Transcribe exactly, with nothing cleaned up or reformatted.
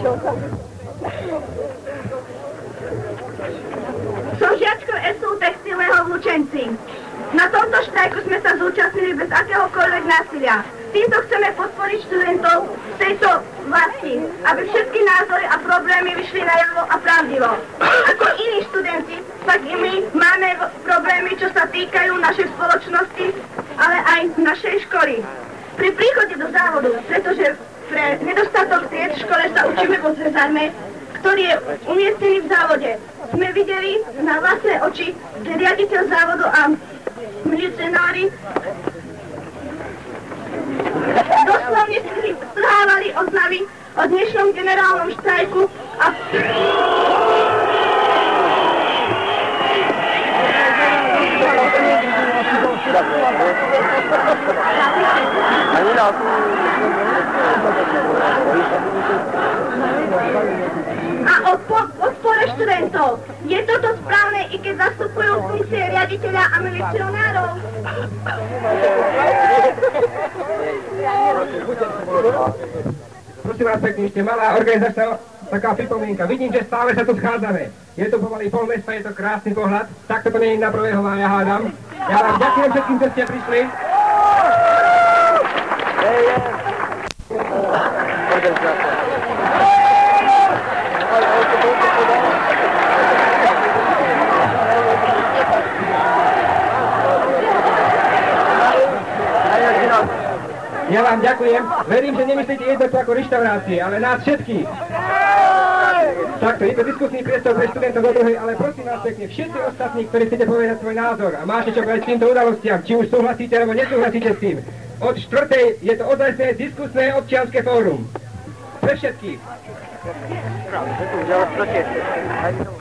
Som žiačkou es ú textilného v Lučenci. Na tomto štrajku sme sa zúčastnili bez akéhokoľvek násilia. Týmto chceme podporiť študentov v tejto vlasti, aby všetky názory a problémy vyšli najavo a pravdivo. Ako iní študenti, tak i my máme problémy, čo sa týkajú našej spoločnosti, ale aj našej školy. Pri príchode do závodu, pretože pre nedostatok tried v škole sa učíme vo zväzarme, ktorý je umiestnený v závode. Sme videli na vlastné oči, že riaditeľ závodu a milicionári doslovne si strhávali oznamy o dnešnom generálnom štrajku a... a o podpore študentov. Je toto správne, i keď zastupujú funkcie riaditeľa a milicionárov? Prosím vás pekne, ešte malá organizačná taká pripomienka. Vidím, že stále sa tu schádzame. Je tu pomaly pol mesta, je to krásny pohľad. Takto to nie je na prvého mája, hádam. Ja vám ďakujem všetkým, že ste prišli. Ja vám ďakujem. Verím, že nemyslíte jednotku ako reštaurácie, ale nás všetkých. Takto, je to diskusný priestor pre študentov do druhej, ale prosím vás pekne, všetci ostatní, ktorí chcete povedať svoj názor a máte čo povedať s týmto udalostiam, či už súhlasíte alebo nesúhlasíte s tým. Od štvrtej je to ozajstné diskusné občianske fórum. Pre všetkých.